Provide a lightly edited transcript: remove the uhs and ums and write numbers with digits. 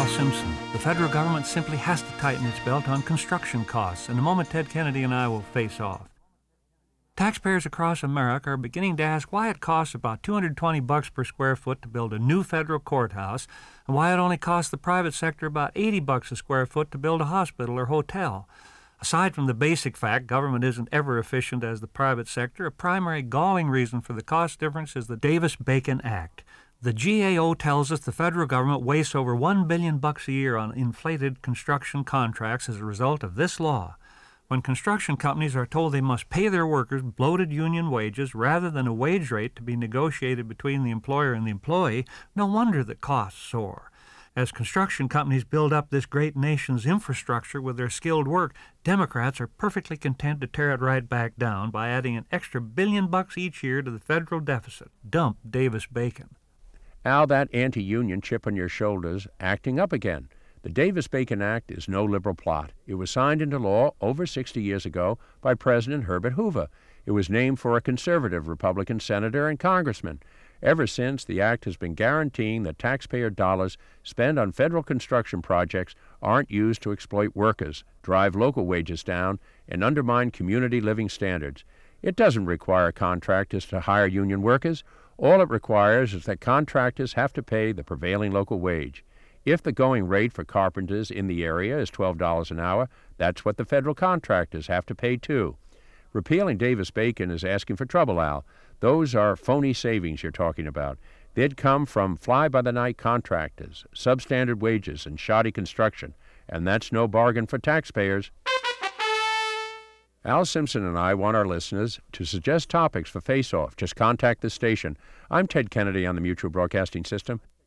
Al Simpson. The federal government simply has to tighten its belt on construction costs. In a moment, Ted Kennedy and I will face off. Taxpayers across America are beginning to ask why it costs about $220 per square foot to build a new federal courthouse and why it only costs the private sector about $80 a square foot to build a hospital or hotel. Aside from the basic fact government isn't ever efficient as the private sector, a primary galling reason for the cost difference is the Davis-Bacon Act. The GAO tells us the federal government wastes over $1 billion a year on inflated construction contracts as a result of this law. When construction companies are told they must pay their workers bloated union wages rather than a wage rate to be negotiated between the employer and the employee, no wonder that costs soar. As construction companies build up this great nation's infrastructure with their skilled work, Democrats are perfectly content to tear it right back down by adding an extra $1 billion each year to the federal deficit. Dump Davis-Bacon. Al, that anti-union chip on your shoulders acting up again. The Davis-Bacon Act is no liberal plot. It was signed into law over 60 years ago by President Herbert Hoover. It was named for a conservative Republican senator and congressman. Ever since, the act has been guaranteeing that taxpayer dollars spent on federal construction projects aren't used to exploit workers, drive local wages down, and undermine community living standards. It doesn't require contractors to hire union workers. All it requires is that contractors have to pay the prevailing local wage. If the going rate for carpenters in the area is $12 an hour, that's what the federal contractors have to pay too. Repealing Davis-Bacon is asking for trouble, Al. Those are phony savings you're talking about. They'd come from fly-by-the-night contractors, substandard wages, and shoddy construction, and that's no bargain for taxpayers. Al Simpson and I want our listeners to suggest topics for Face Off. Just contact this station. I'm Ted Kennedy on the Mutual Broadcasting System.